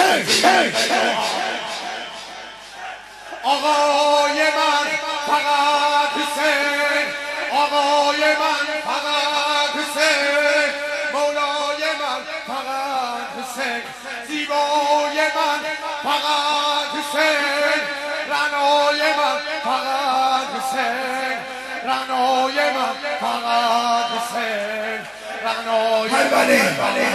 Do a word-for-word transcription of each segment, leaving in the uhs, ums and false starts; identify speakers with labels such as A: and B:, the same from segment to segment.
A: آقای من فقط حسین، آقای من فقط حسین، مولای من فقط حسین، زیبای من فقط حسین، رنای من فقط حسین، رنای من فقط حسین، رنای من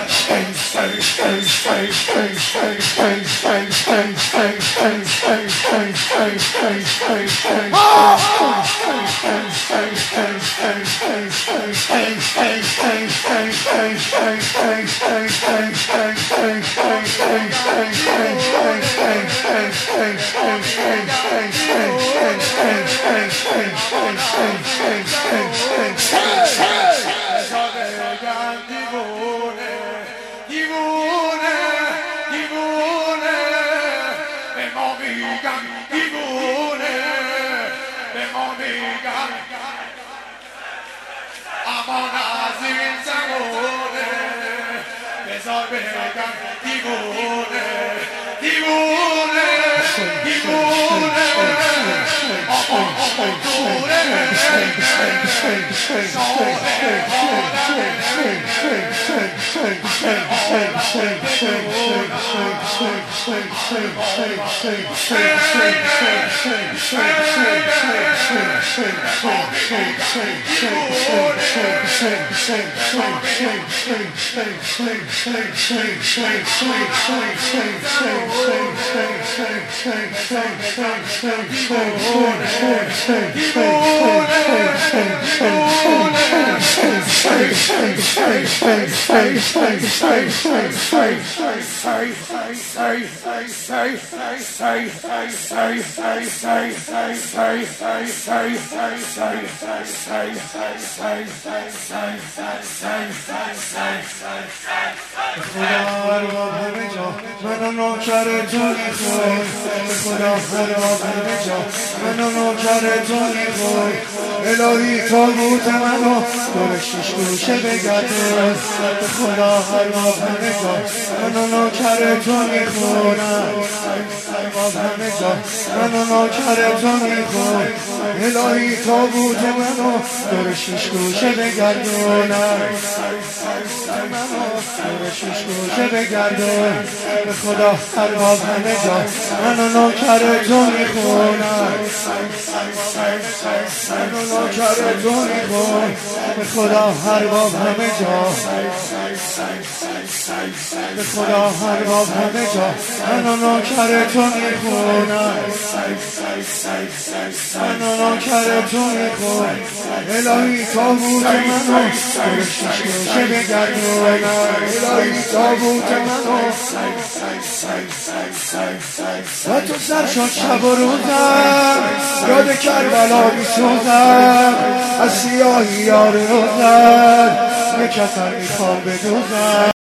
A: دیوونه دیوونه دیوونه به ما میگن دیوونه به ما میگن امان از این زمونه بذار بگم دیوونه دیوونه دیوونه آمان دوره منو نوکر تو میخوای خدا خراب همه جا منو نوکر تو میخوای الهی تابوت منو دور شیش گوشه بگرده خدا خراب همه جا منو نوکر تو میخونم همه جا منو نوکر تو میخوای الهی تابوت منو دور شیش گوشه بگردونم منو دور شیش گوشه بگردون به خدا ارباب همه جا منو نوکر تو میخونم منو نوکر تو میخونم به خدا ارباب همه جا به خدا ارباب همه جا منو نوکر تو میخونم منو نوکر تو میخونم الهی تابوت منو دور شیش گوشه بگردونم الهی تابوت منو و تو سر شد شب و روزم یاد کربلا میسوزم از سیاهی یار روزم یک کفر میخوام بدوزم